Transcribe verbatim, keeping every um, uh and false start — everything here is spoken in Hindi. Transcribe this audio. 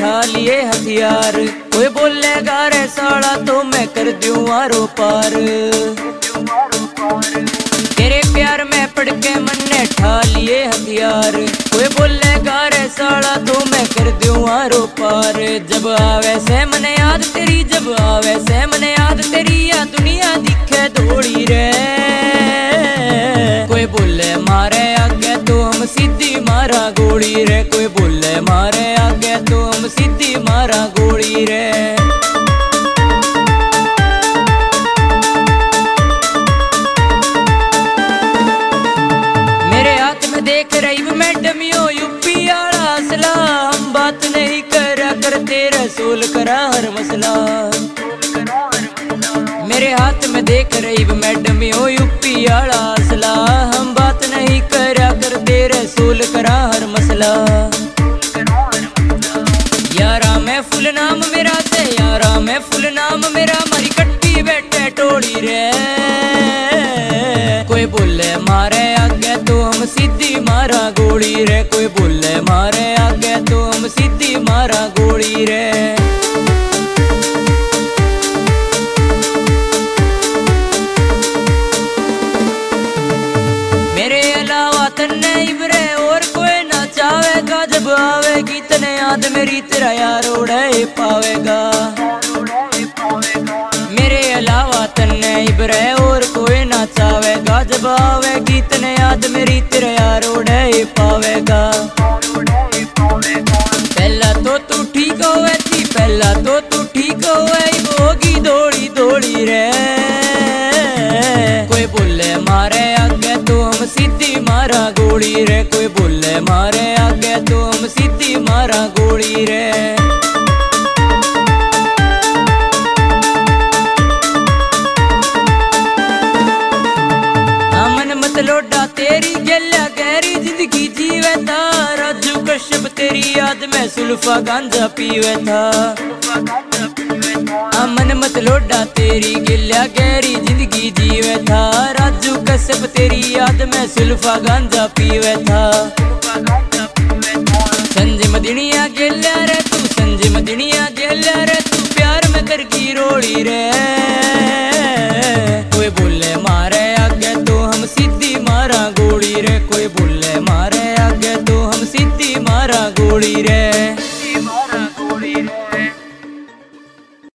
उठा लिए हथियार। कोई बोलेगा रे साला तो मैं कर दूं आरो पार। तेरे प्यार में पड़ के मन ने ठा लिए हथियार। कोई बोलेगा रे साला तो मैं कर दूं आरो पार। जब आवे से मन याद तेरी, जब आवे से मन याद तेरी, या दुनिया दिखे दौड़ी रे। कोई बोले मारे आगे तो हम सीधी मारा गोली रे। कोई बोले मारे आगे तो हम सीधी मारा गोली रे। मेरे हाथ में देख रही मैडम यो यूपी वाला असला। हम बात नहीं करा करते रसूल करा हर मसला। मेरे हाथ में देख रही मैडम यो यूपी वाला असला। हम बात नहीं करा करते रसूल करा हर मसला। यारा मैं फुल नाम मेरा से, यारा मैं फुल नाम मेरा, मारी कट्टी बैठे टोली रे। कोई बोले मारे आगे तो हम सीधी मारा गोली रे। कोई बोले मारे आगे तो हम सीधी मारा गोली रे। मेरे अलावा तन्ने इबरे और कोई ना चाहेगा। जब आवेगी तने याद मेरी तेरा यार उड़े पावेगा। मेरे अलावा तन्ने इबरे और कोई ना चाहेगा। जब आवेगी तने याद मेरी तेरा यार उड़े पावेगा। पहला तो तू ठीक होवे थी, पहला तो तू ठीक होवे, होगी दौड़ी दौड़ी रे। कोई बोले मारे आगे तो हम सीधी मारा गोली रे। कोई बोले मारे आगे तो हम सीधी मारा गोली रे। अमन मत लोडा तेरी गैला गहरी जिंदगी जीवे था। राजू कश्यप तेरी याद में सुल्फा गांजा पीवे था। अमन मत लोडा तेरी गिल्या गहरी जिंदगी जीवे था। राजू कश्यप तेरी याद में सुल्फा गांजा पीवे था। संजय मदनिया गेल्या रे तू, संजय मदनिया गेल्या रे तू, प्यार में कर की रोड़ी रे।